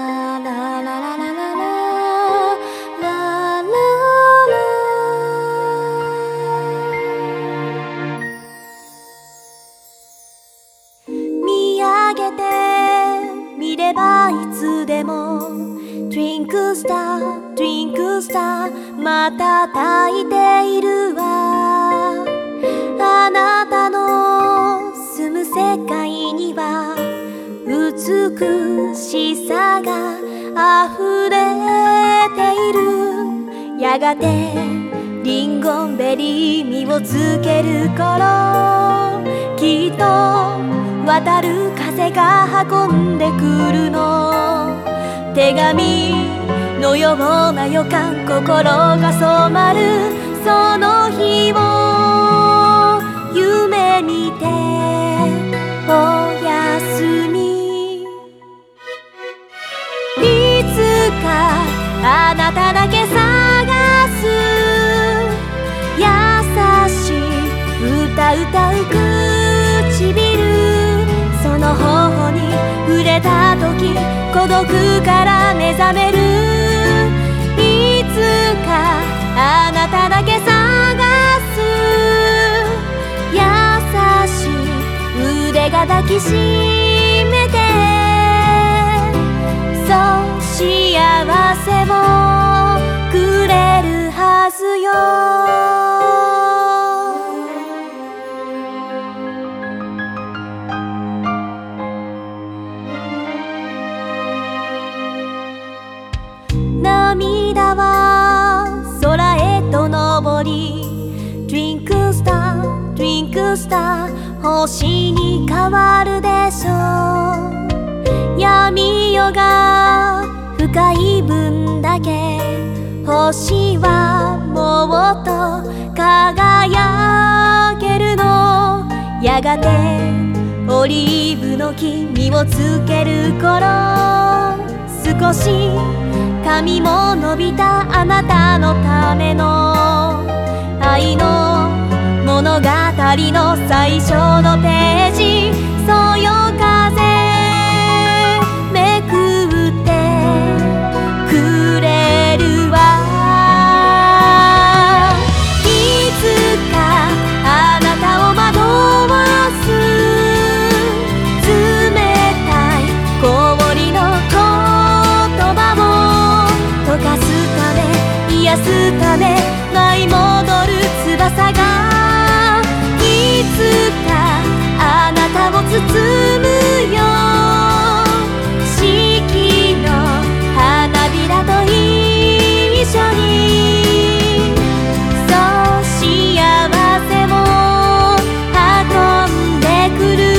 見上げて見ればいつでも Drink Star Drink Star また焚いているわ。あなたの住む世界には美しさが溢れている。やがてリンゴンベリー実をつける頃、きっと渡る風が運んでくるの。手紙のような予感、心が染まるその日を夢見ておやすみ。いつかあなただけ探す優しい歌歌う唇、その頬に触れた時孤独から目覚める。いつかあなただけ探す優しい腕が抱きしめて、そう幸せをくれるはずよ。涙は空へと昇り Drink Star Drink Star 星に変わるでしょう。闇夜が深い分だけ星はもっと輝けるの。やがてオリーブの木実をつける頃、少し髪も伸びたあなたのための愛の物語の最初のページ、そよ風めくってくれるわ。いつかあなたを惑わす冷たい氷の言葉を溶かすため癒すため舞い戻る翼が、いつかあなたを包むよ。四季の花びらと一緒に、そう幸せを運んでくる。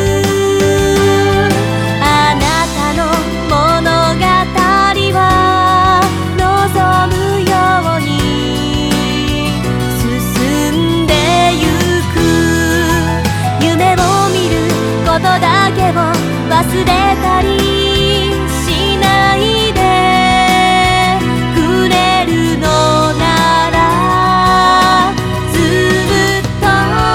あなたの物語は望むように進んでゆく。夢を見ることだけを忘れたりしないでくれるのなら、ずっと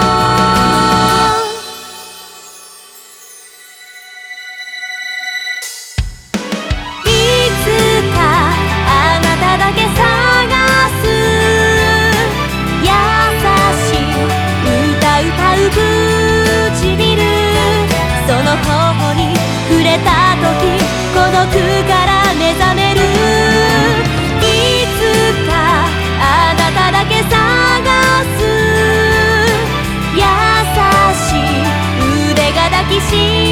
いつかあなただけ探す優しい歌歌う唇、その頬に触れた時孤独から目覚める。いつかあなただけ探す優しい腕が抱きし